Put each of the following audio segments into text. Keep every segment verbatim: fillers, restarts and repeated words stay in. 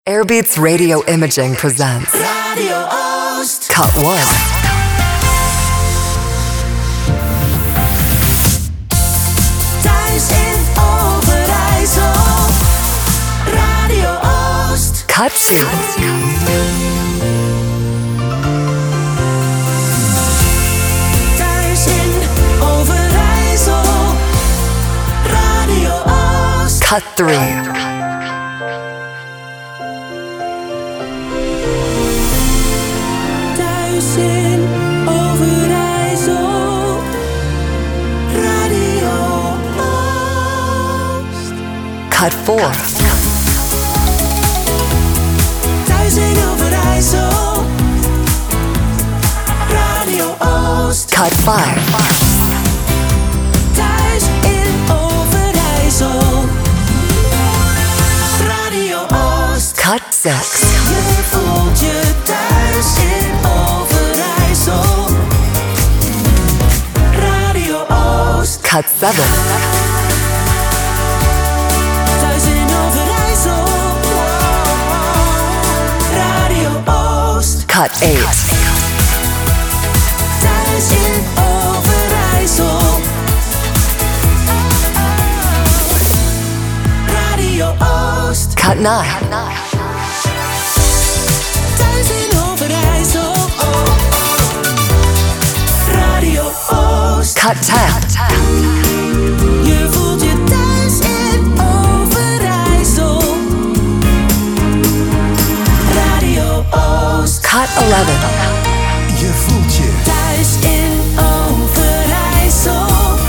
Airbeats Radio Imaging presents Radio Oost. Cut one. Thuis in Overijssel. Radio Oost. Cut two. Thuis in Overijssel. Radio Oost. Cut three. Thuis in Overijssel. Radio Oost. Cut four. Thuis in Overijssel. Radio Oost. Cut five. Thuis in Overijssel. Radio Oost. Cut six. Je voelt je thuis in Overijssel. Radio Oost. Cut seven. Thuis in Overijssel. Radio Oost. Cut eight. Thuis in Overijssel. Radio Oost. Cut nine. Thuis in Overijssel. Radio Oost. Cut ten. Je voelt je thuis in Overijssel. Radio Oost. Cut eleven. Je voelt je Thuis in Overijssel.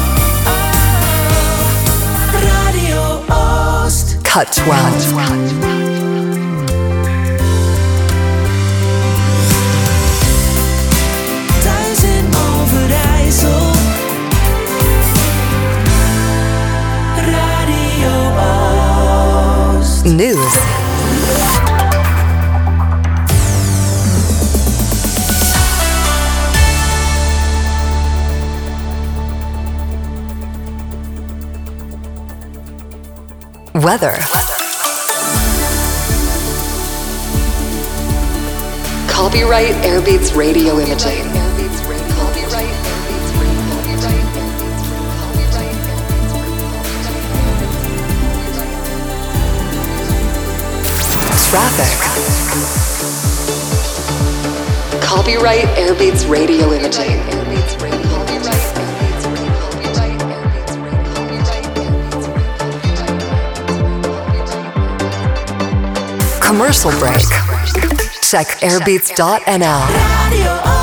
Radio Oost. Cut twelve. Thuis in Overijssel. Radio Oost. News. Weather. Copyright Airbeats Radio Imaging. Traffic. Copyright Airbeats Radio Imaging. Commercial break. Check airbeats dot n l. Radio Oost.